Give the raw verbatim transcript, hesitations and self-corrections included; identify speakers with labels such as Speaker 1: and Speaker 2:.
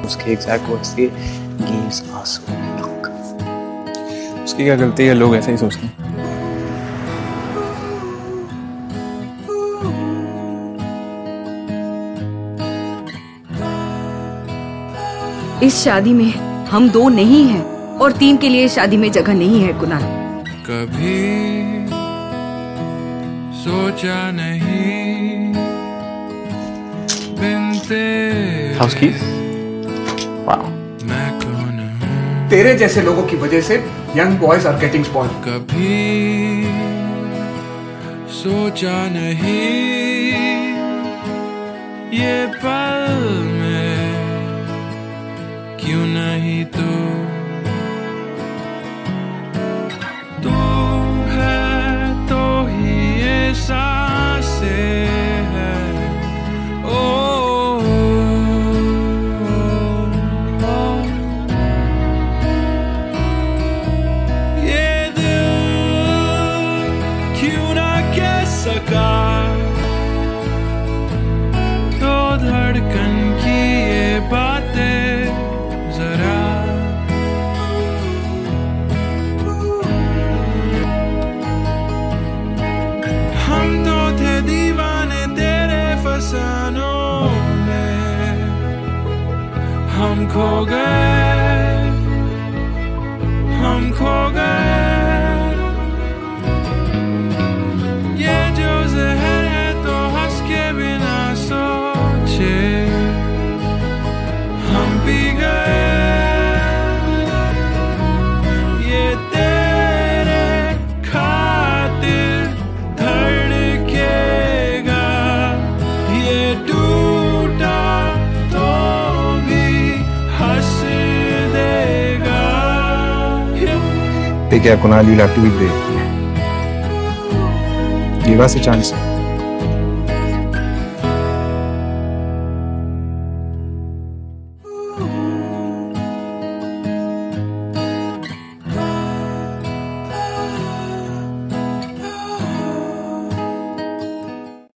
Speaker 1: उसके exact words थे, गेव्स us only look. उसकी क्या गलती है, लोग ऐसा ही सोचते हैं।
Speaker 2: इस शादी में हम दो नहीं हैं और तीन के लिए शादी में जगह नहीं है कुणाल।
Speaker 3: कभी सोचा नहीं बिनते
Speaker 1: हाउस की वाओ,
Speaker 3: मैं कौन हूँ।
Speaker 4: तेरे जैसे लोगों की वजह से young boys are getting spoiled.
Speaker 3: कभी सोचा नहीं ये पल में क्यों नहीं तू तू है तो ही ये सांसें है। ओ, ओ, ओ ये दिल क्यों ना कह सका तो धड़कन की ये बातें जरा। हम तो थे दीवाने तेरे फसानों में, हम खो गए हम खो गए। ये जो जहर है तो हंस के बिना सोचे हम पी गए। ये तेरे खातिर धड़केगा, ये टूटा तो भी हंस देगा।
Speaker 1: ठीक है Kunal, you'll have to be brave. Give us a chance.